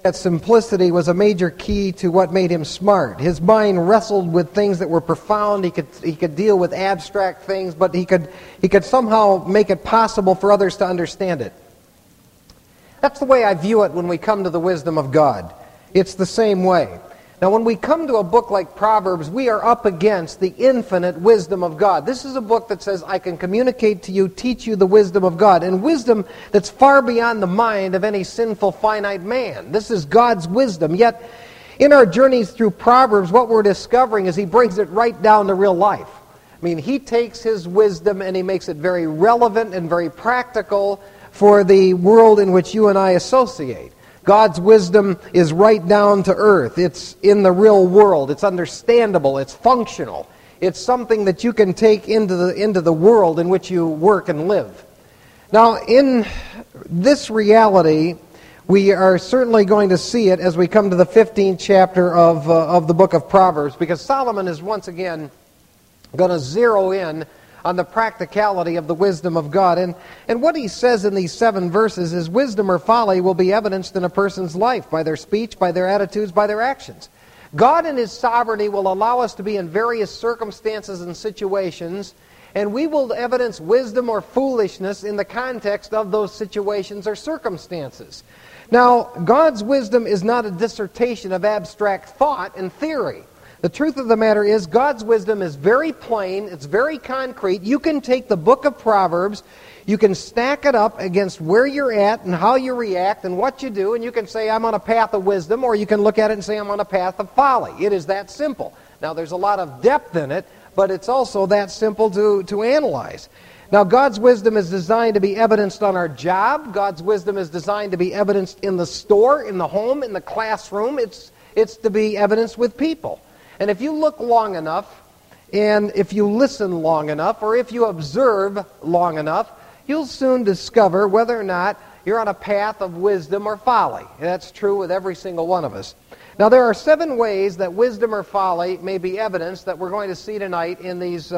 That simplicity was a major key to what made him smart. His mind wrestled with things that were profound. He could deal with abstract things, but he could somehow make it possible for others to understand it. That's the way I view it when we come to the wisdom of God. It's the same way. Now, when we come to a book like Proverbs, we are up against the infinite wisdom of God. This is a book that says, I can communicate to you, teach you the wisdom of God, and wisdom that's far beyond the mind of any sinful, finite man. This is God's wisdom. Yet, in our journeys through Proverbs, what we're discovering is he brings it right down to real life. I mean, he takes his wisdom and he makes it very relevant and very practical for the world in which you and I associate. God's wisdom is right down to earth. It's in the real world. It's understandable. It's functional. It's something that you can take into the world in which you work and live. Now, in this reality, we are certainly going to see it as we come to the 15th chapter of the book of Proverbs, because Solomon is once again going to zero in on the practicality of the wisdom of God. And what he says in these 7 verses is wisdom or folly will be evidenced in a person's life by their speech, by their attitudes, by their actions. God in his sovereignty will allow us to be in various circumstances and situations, and we will evidence wisdom or foolishness in the context of those situations or circumstances. Now, God's wisdom is not a dissertation of abstract thought and theory. The truth of the matter is, God's wisdom is very plain, it's very concrete. You can take the book of Proverbs, you can stack it up against where you're at and how you react and what you do, and you can say, I'm on a path of wisdom, or you can look at it and say, I'm on a path of folly. It is that simple. Now, there's a lot of depth in it, but it's also that simple to analyze. Now, God's wisdom is designed to be evidenced on our job. God's wisdom is designed to be evidenced in the store, in the home, in the classroom. It's to be evidenced with people. And if you look long enough, and if you listen long enough, or if you observe long enough, you'll soon discover whether or not you're on a path of wisdom or folly. And that's true with every single one of us. Now, there are 7 ways that wisdom or folly may be evidenced that we're going to see tonight in these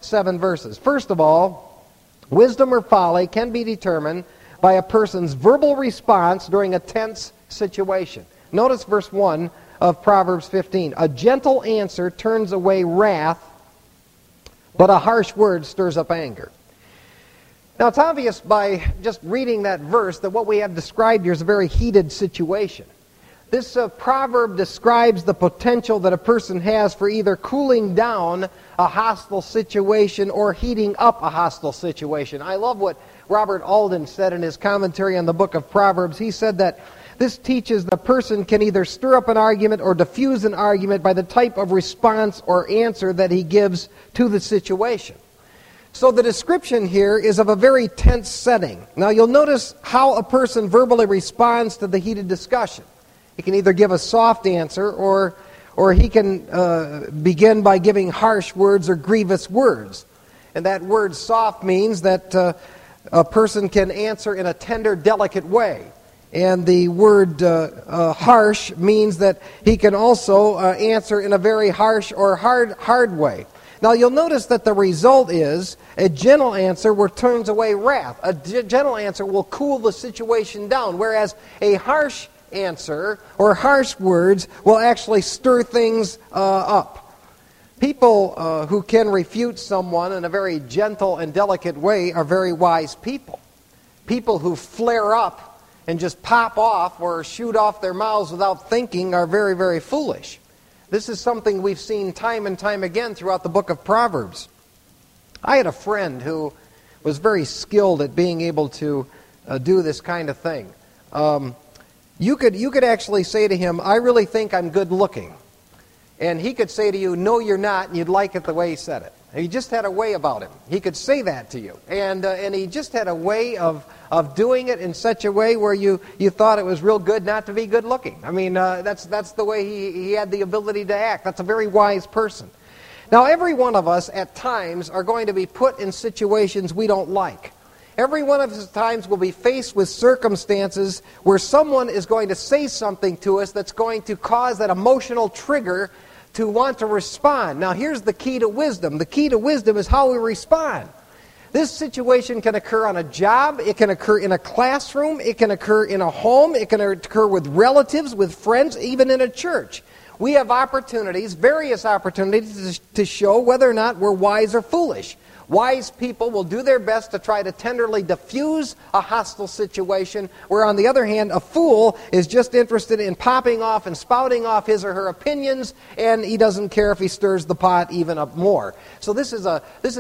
7 verses. First of all, wisdom or folly can be determined by a person's verbal response during a tense situation. Notice verse 1 of Proverbs 15. A gentle answer turns away wrath, but a harsh word stirs up anger. Now, it's obvious by just reading that verse that what we have described here is a very heated situation. This proverb describes the potential that a person has for either cooling down a hostile situation or heating up a hostile situation. I love what Robert Alden said in his commentary on the book of Proverbs. He said that this teaches the person can either stir up an argument or diffuse an argument by the type of response or answer that he gives to the situation. So the description here is of a very tense setting. Now you'll notice how a person verbally responds to the heated discussion. He can either give a soft answer or he can begin by giving harsh words or grievous words. And that word soft means that a person can answer in a tender, delicate way. And the word harsh means that he can also answer in a very harsh or hard way. Now you'll notice that the result is a gentle answer which turns away wrath. A gentle answer will cool the situation down, whereas a harsh answer or harsh words will actually stir things up. People who can refute someone in a very gentle and delicate way are very wise people. People who flare up and just pop off or shoot off their mouths without thinking are very, very foolish. This is something we've seen time and time again throughout the book of Proverbs. I had a friend who was very skilled at being able to do this kind of thing. You could actually say to him, I really think I'm good looking. And he could say to you, no, you're not, and you'd like it the way he said it. He just had a way about him. He could say that to you. And he just had a way of doing it in such a way where you thought it was real good not to be good looking. I mean, that's the way he had the ability to act. That's a very wise person. Now, every one of us at times are going to be put in situations we don't like. Every one of us at times will be faced with circumstances where someone is going to say something to us that's going to cause that emotional trigger to want to respond. Now, here's the key to wisdom. The key to wisdom is how we respond. This situation can occur on a job, it can occur in a classroom, it can occur in a home, it can occur with relatives, with friends, even in a church. We have opportunities, various opportunities, to show whether or not we're wise or foolish. Wise people will do their best to try to tenderly diffuse a hostile situation, where on the other hand, a fool is just interested in popping off and spouting off his or her opinions, and he doesn't care if he stirs the pot even up more. So this is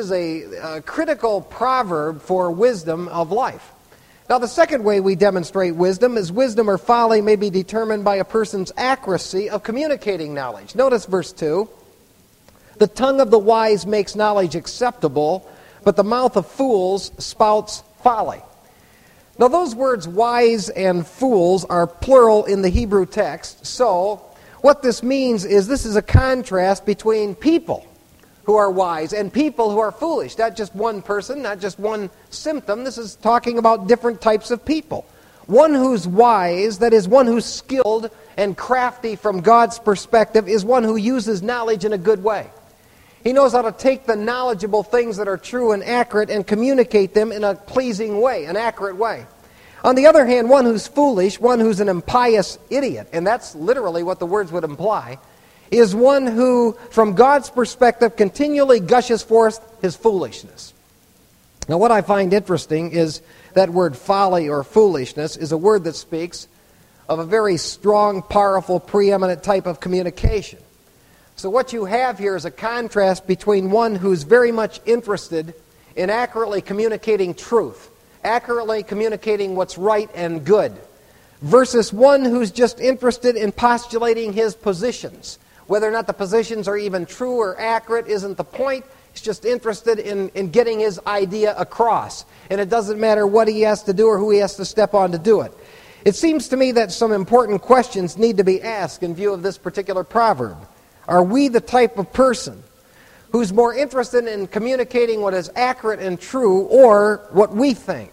a critical proverb for wisdom of life. Now, the second way we demonstrate wisdom is wisdom or folly may be determined by a person's accuracy of communicating knowledge. Notice verse 2. The tongue of the wise makes knowledge acceptable, but the mouth of fools spouts folly. Now, those words wise and fools are plural in the Hebrew text. So, what this means is this is a contrast between people who are wise and people who are foolish. Not just one person, not just one symptom. This is talking about different types of people. One who's wise, that is, one who's skilled and crafty from God's perspective, is one who uses knowledge in a good way. He knows how to take the knowledgeable things that are true and accurate and communicate them in a pleasing way, an accurate way. On the other hand, one who's foolish, one who's an impious idiot, and that's literally what the words would imply, is one who, from God's perspective, continually gushes forth his foolishness. Now, what I find interesting is that word folly or foolishness is a word that speaks of a very strong, powerful, preeminent type of communication. So what you have here is a contrast between one who's very much interested in accurately communicating truth, accurately communicating what's right and good, versus one who's just interested in postulating his positions. Whether or not the positions are even true or accurate isn't the point. He's just interested in getting his idea across. And it doesn't matter what he has to do or who he has to step on to do it. It seems to me that some important questions need to be asked in view of this particular proverb. Are we the type of person who's more interested in communicating what is accurate and true, or what we think?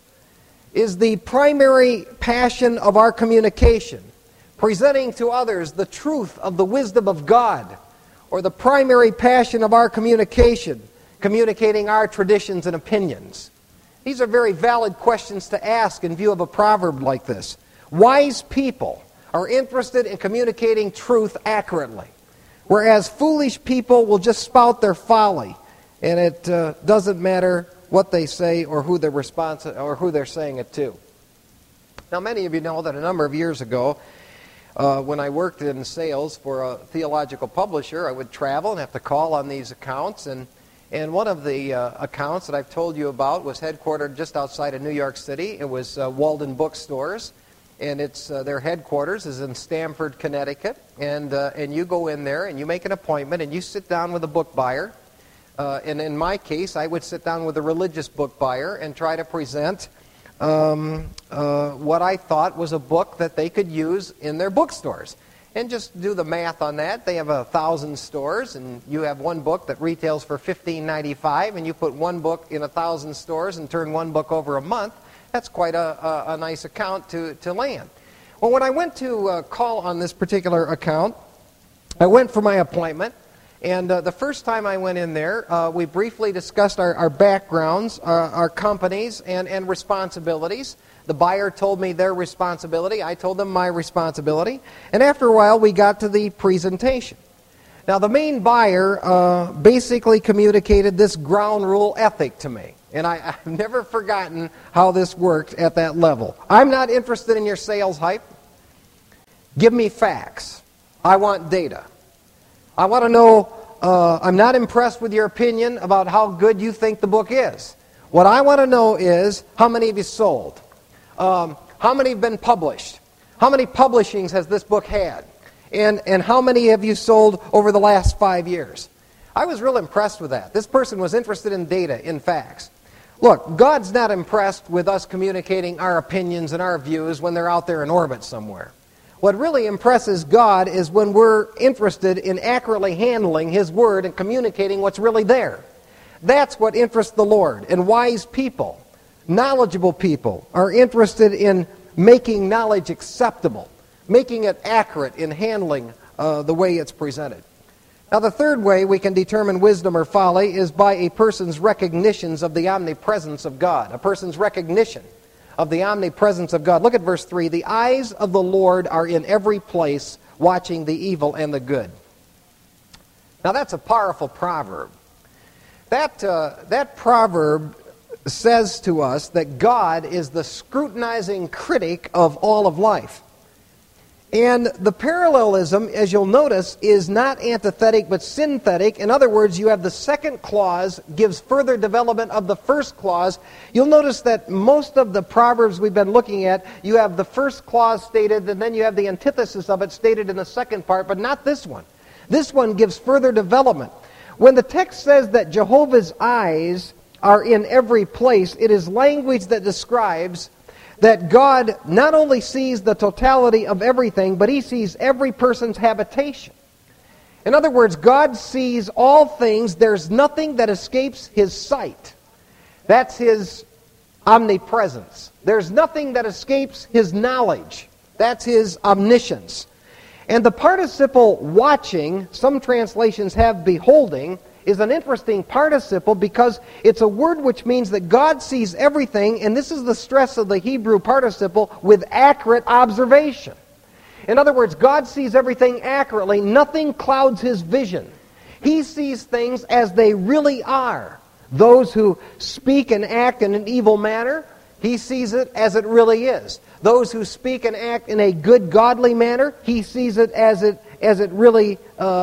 Is the primary passion of our communication presenting to others the truth of the wisdom of God, or the primary passion of our communication communicating our traditions and opinions? These are very valid questions to ask in view of a proverb like this. Wise people are interested in communicating truth accurately, whereas foolish people will just spout their folly, and it doesn't matter what they say or who they're saying it to. Now, many of you know that a number of years ago, when I worked in sales for a theological publisher, I would travel and have to call on these accounts, and one of the accounts that I've told you about was headquartered just outside of New York City. It was Walden Bookstores, and their headquarters is in Stamford, Connecticut. And you go in there and you make an appointment and you sit down with a book buyer. And in my case, I would sit down with a religious book buyer and try to present what I thought was a book that they could use in their bookstores. And just do the math on that. They have 1,000 stores, and you have one book that retails for $15.95, and you put one book in 1,000 stores and turn one book over a month. That's quite a nice account to land. Well, when I went to call on this particular account, I went for my appointment, and the first time I went in there, we briefly discussed our backgrounds, our companies, and responsibilities. The buyer told me their responsibility. I told them my responsibility. And after a while, we got to the presentation. Now, the main buyer basically communicated this ground rule ethic to me. And I've never forgotten how this worked at that level. I'm not interested in your sales hype. Give me facts. I want data. I want to know, I'm not impressed with your opinion about how good you think the book is. What I want to know is, how many have you sold? How many have been published? How many publishings has this book had? And how many have you sold over the last 5 years? I was real impressed with that. This person was interested in data, in facts. Look, God's not impressed with us communicating our opinions and our views when they're out there in orbit somewhere. What really impresses God is when we're interested in accurately handling His Word and communicating what's really there. That's what interests the Lord. And wise people, knowledgeable people, are interested in making knowledge acceptable, making it accurate in handling the way it's presented. Now, the third way we can determine wisdom or folly is by a person's recognitions of the omnipresence of God. A person's recognition of the omnipresence of God. Look at verse 3. The eyes of the Lord are in every place, watching the evil and the good. Now, that's a powerful proverb. That proverb says to us that God is the scrutinizing critic of all of life. And the parallelism, as you'll notice, is not antithetic but synthetic. In other words, you have the second clause gives further development of the first clause. You'll notice that most of the Proverbs we've been looking at, you have the first clause stated, and then you have the antithesis of it stated in the second part, but not this one. This one gives further development. When the text says that Jehovah's eyes are in every place, it is language that describes that God not only sees the totality of everything, but He sees every person's habitation. In other words, God sees all things. There's nothing that escapes His sight. That's His omnipresence. There's nothing that escapes His knowledge. That's His omniscience. And the participle watching, some translations have beholding, is an interesting participle because it's a word which means that God sees everything, and this is the stress of the Hebrew participle, with accurate observation. In other words, God sees everything accurately. Nothing clouds His vision. He sees things as they really are. Those who speak and act in an evil manner, He sees it as it really is. Those who speak and act in a good, godly manner, He sees it as it really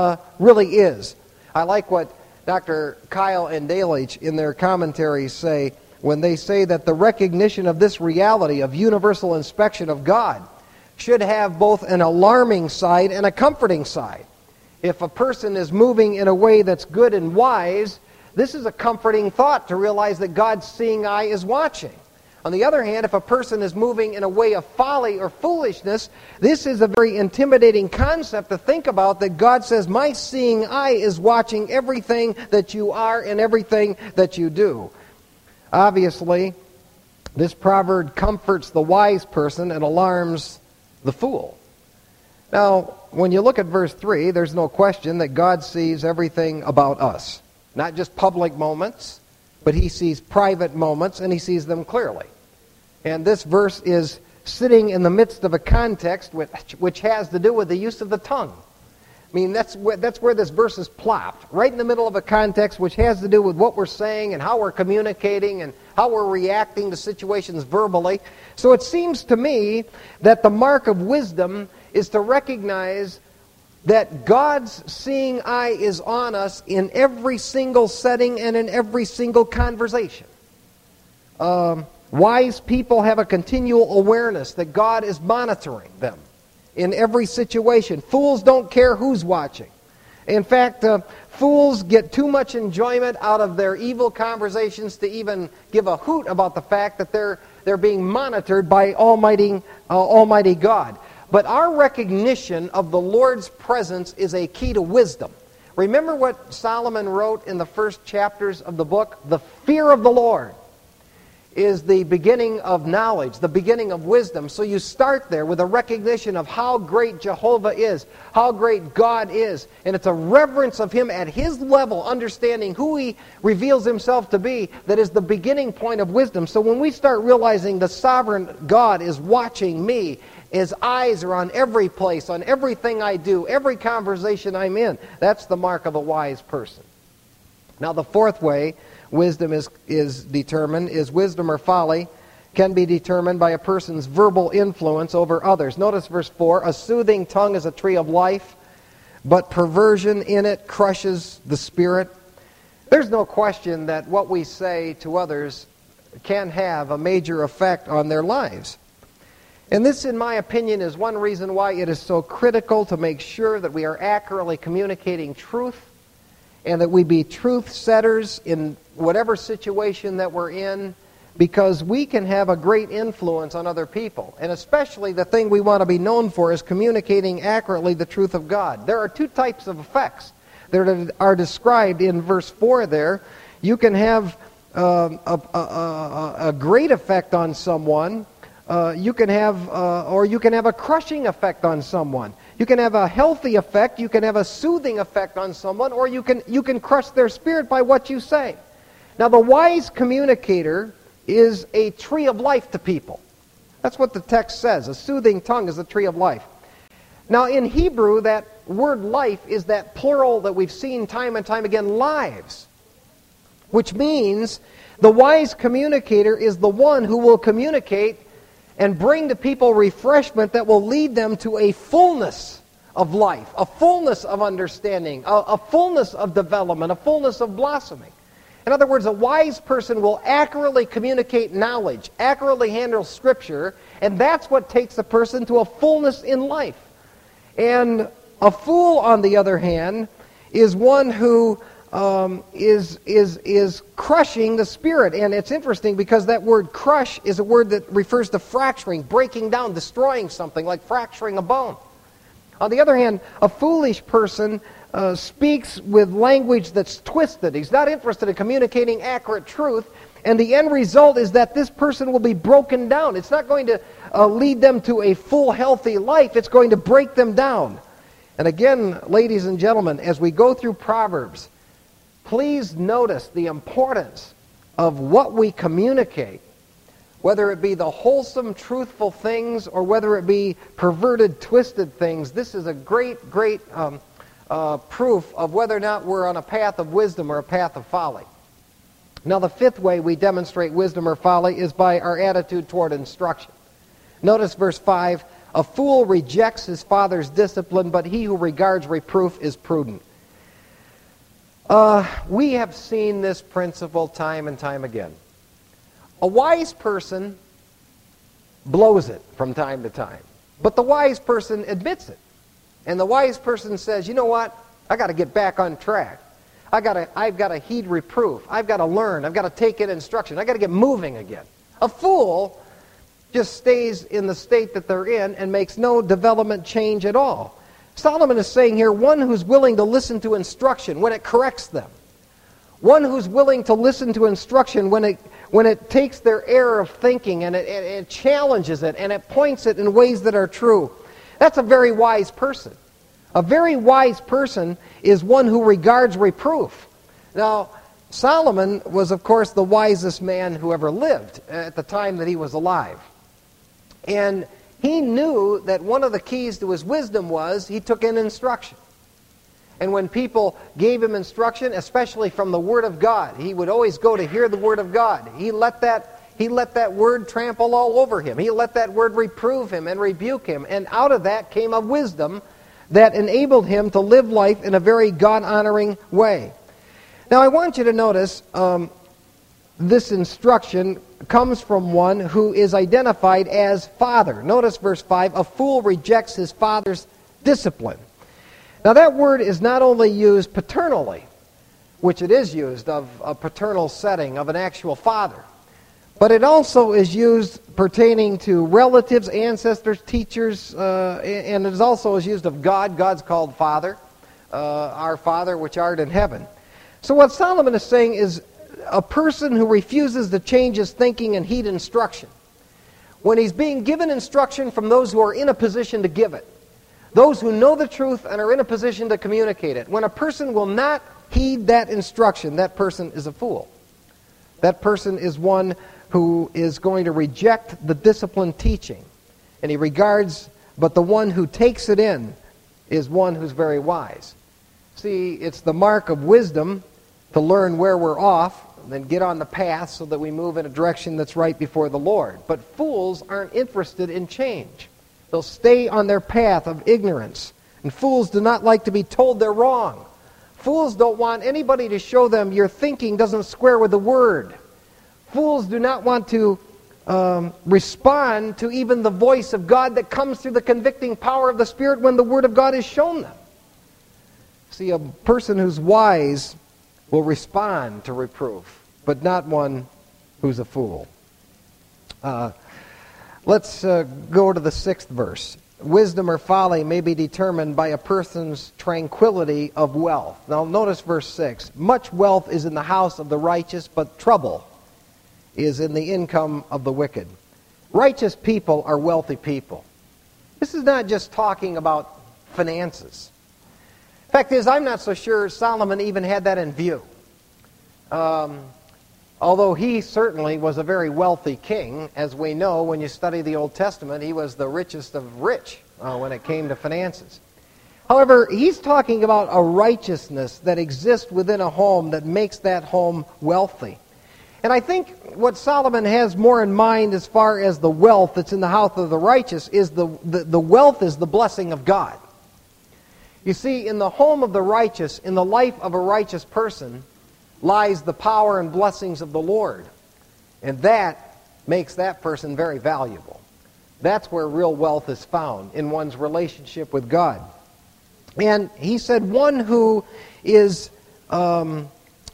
is. I like what Dr. Kyle and Dalich in their commentaries say when they say that the recognition of this reality of universal inspection of God should have both an alarming side and a comforting side. If a person is moving in a way that's good and wise, this is a comforting thought to realize that God's seeing eye is watching. On the other hand, if a person is moving in a way of folly or foolishness, this is a very intimidating concept to think about, that God says, my seeing eye is watching everything that you are and everything that you do. Obviously, this proverb comforts the wise person and alarms the fool. Now, when you look at verse 3, there's no question that God sees everything about us. Not just public moments, but He sees private moments, and He sees them clearly. And this verse is sitting in the midst of a context which has to do with the use of the tongue. I mean, that's where this verse is plopped, right in the middle of a context which has to do with what we're saying and how we're communicating and how we're reacting to situations verbally. So it seems to me that the mark of wisdom is to recognize that God's seeing eye is on us in every single setting and in every single conversation. Wise people have a continual awareness that God is monitoring them in every situation. Fools don't care who's watching. In fact, fools get too much enjoyment out of their evil conversations to even give a hoot about the fact that they're being monitored by Almighty God. But our recognition of the Lord's presence is a key to wisdom. Remember what Solomon wrote in the first chapters of the book? The fear of the Lord is the beginning of knowledge, the beginning of wisdom. So you start there with a recognition of how great Jehovah is, how great God is. And it's a reverence of Him at His level, understanding who He reveals Himself to be, that is the beginning point of wisdom. So when we start realizing the sovereign God is watching me, His eyes are on every place, on everything I do, every conversation I'm in, that's the mark of a wise person. Now the fourth way wisdom is determined is wisdom or folly can be determined by a person's verbal influence over others. Notice verse 4, a soothing tongue is a tree of life, but perversion in it crushes the spirit. There's no question that what we say to others can have a major effect on their lives. And this, in my opinion, is one reason why it is so critical to make sure that we are accurately communicating truth and that we be truth setters in whatever situation that we're in, because we can have a great influence on other people. And especially the thing we want to be known for is communicating accurately the truth of God. There are two types of effects that are described in verse 4 there. You can have a great effect on someone. You can have a crushing effect on someone. You can have a healthy effect, you can have a soothing effect on someone, or you can crush their spirit by what you say. Now, the wise communicator is a tree of life to people. That's what the text says. A soothing tongue is a tree of life. Now, in Hebrew, that word life is that plural that we've seen time and time again, lives, which means the wise communicator is the one who will communicate and bring to people refreshment that will lead them to a fullness of life, a fullness of understanding, a fullness of development, a fullness of blossoming. In other words, a wise person will accurately communicate knowledge, accurately handle Scripture, and that's what takes a person to a fullness in life. And a fool, on the other hand, is one who is crushing the spirit. And it's interesting because that word crush is a word that refers to fracturing, breaking down, destroying something, like fracturing a bone. On the other hand, a foolish person speaks with language that's twisted. He's not interested in communicating accurate truth, and the end result is that this person will be broken down. It's not going to lead them to a full, healthy life. It's going to break them down. And again, ladies and gentlemen, as we go through Proverbs, please notice the importance of what we communicate, whether it be the wholesome, truthful things or whether it be perverted, twisted things. This is a great proof of whether or not we're on a path of wisdom or a path of folly. Now, the fifth way we demonstrate wisdom or folly is by our attitude toward instruction. Notice verse 5, a fool rejects his father's discipline, but he who regards reproof is prudent. We have seen this principle time and time again. A wise person blows it from time to time, but the wise person admits it. And the wise person says, you know what? I got to get back on track. I've got to heed reproof. I've got to learn. I've got to take in instruction. I've got to get moving again. A fool just stays in the state that they're in and makes no development change at all. Solomon is saying here, one who's willing to listen to instruction when it corrects them. One who's willing to listen to instruction when it takes their error of thinking and it challenges it and it points it in ways that are true. That's a very wise person. A very wise person is one who regards reproof. Now, Solomon was, of course, the wisest man who ever lived at the time that he was alive. And he knew that one of the keys to his wisdom was he took in instruction. And when people gave him instruction, especially from the Word of God, he would always go to hear the Word of God. He let that Word trample all over him. He let that Word reprove him and rebuke him. And out of that came a wisdom that enabled him to live life in a very God-honoring way. Now, I want you to notice this instruction comes from one who is identified as father. Notice verse 5, a fool rejects his father's discipline. Now, that word is not only used paternally, which it is used of a paternal setting of an actual father, but it also is used pertaining to relatives, ancestors, teachers, and it also is used of God. God's called Father, our Father which art in heaven. So what Solomon is saying is a person who refuses to change his thinking and heed instruction. When he's being given instruction from those who are in a position to give it, those who know the truth and are in a position to communicate it, when a person will not heed that instruction, that person is a fool. That person is one who is going to reject the disciplined teaching. And he regards, but the one who takes it in is one who's very wise. See, it's the mark of wisdom to learn where we're off, then get on the path so that we move in a direction that's right before the Lord. But fools aren't interested in change. They'll stay on their path of ignorance. And fools do not like to be told they're wrong. Fools don't want anybody to show them your thinking doesn't square with the Word. Fools do not want to respond to even the voice of God that comes through the convicting power of the Spirit when the Word of God is shown them. See, a person who's wise will respond to reproof, but not one who's a fool. Let's go to the 6th verse. Wisdom or folly may be determined by a person's tranquility of wealth. Now notice verse 6. Much wealth is in the house of the righteous, but trouble is in the income of the wicked. Righteous people are wealthy people. This is not just talking about finances. Fact is, I'm not so sure Solomon even had that in view. Although he certainly was a very wealthy king, as we know when you study the Old Testament, he was the richest of rich when it came to finances. However, he's talking about a righteousness that exists within a home that makes that home wealthy. And I think what Solomon has more in mind as far as the wealth that's in the house of the righteous is the wealth is the blessing of God. You see, in the home of the righteous, in the life of a righteous person, lies the power and blessings of the Lord. And that makes that person very valuable. That's where real wealth is found, in one's relationship with God. And he said one who is under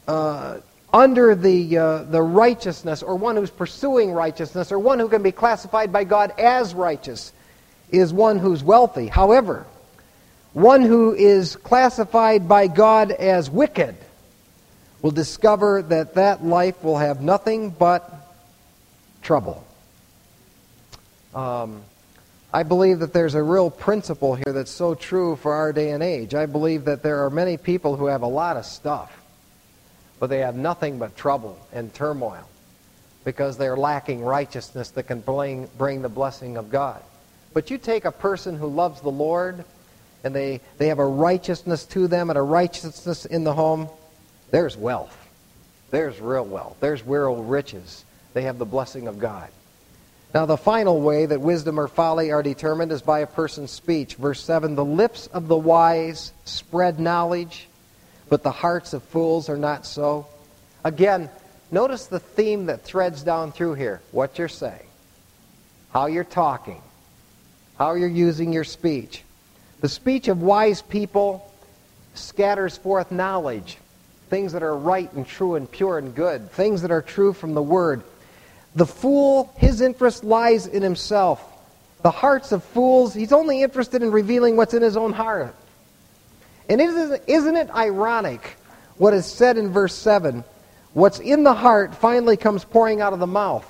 the righteousness, or one who's pursuing righteousness, or one who can be classified by God as righteous, is one who's wealthy. However, one who is classified by God as wicked will discover that that life will have nothing but trouble. I believe that there's a real principle here that's so true for our day and age. I believe that there are many people who have a lot of stuff, but they have nothing but trouble and turmoil because they're lacking righteousness that can bring the blessing of God. But you take a person who loves the Lord, and they have a righteousness to them and a righteousness in the home, there's wealth. There's real wealth. There's real riches. They have the blessing of God. Now, the final way that wisdom or folly are determined is by a person's speech. Verse 7, the lips of the wise spread knowledge, but the hearts of fools are not so. Again, notice the theme that threads down through here. What you're saying, how you're talking, how you're using your speech. The speech of wise people scatters forth knowledge, things that are right and true and pure and good, things that are true from the Word. The fool, his interest lies in himself. The hearts of fools, he's only interested in revealing what's in his own heart. And isn't it ironic what is said in verse 7? What's in the heart finally comes pouring out of the mouth.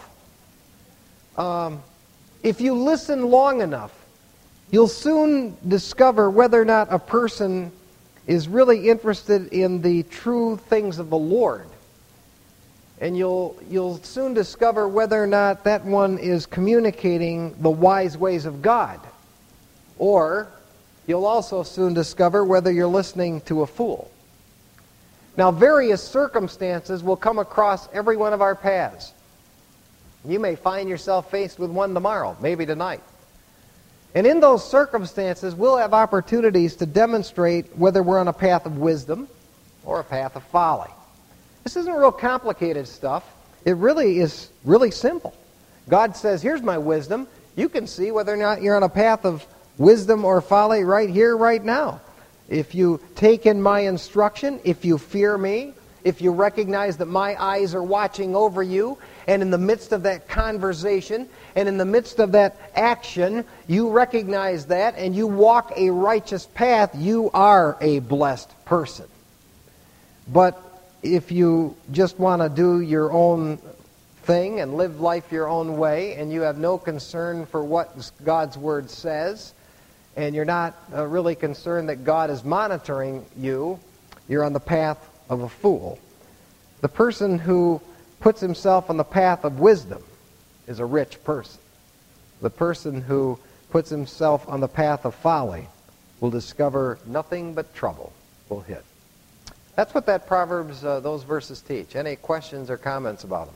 If you listen long enough, you'll soon discover whether or not a person is really interested in the true things of the Lord. And you'll soon discover whether or not that one is communicating the wise ways of God. Or you'll also soon discover whether you're listening to a fool. Now, various circumstances will come across every one of our paths. You may find yourself faced with one tomorrow, maybe tonight. And in those circumstances, we'll have opportunities to demonstrate whether we're on a path of wisdom or a path of folly. This isn't real complicated stuff. It really is really simple. God says, here's my wisdom. You can see whether or not you're on a path of wisdom or folly right here, right now. If you take in my instruction, if you fear me, if you recognize that my eyes are watching over you, and in the midst of that conversation, and in the midst of that action, you recognize that, and you walk a righteous path, you are a blessed person. But if you just want to do your own thing and live life your own way, and you have no concern for what God's Word says, and you're not really concerned that God is monitoring you, you're on the path of a fool. The person who puts himself on the path of wisdom is a rich person. The person who puts himself on the path of folly will discover nothing but trouble will hit. That's what that Proverbs, those verses teach. Any questions or comments about them?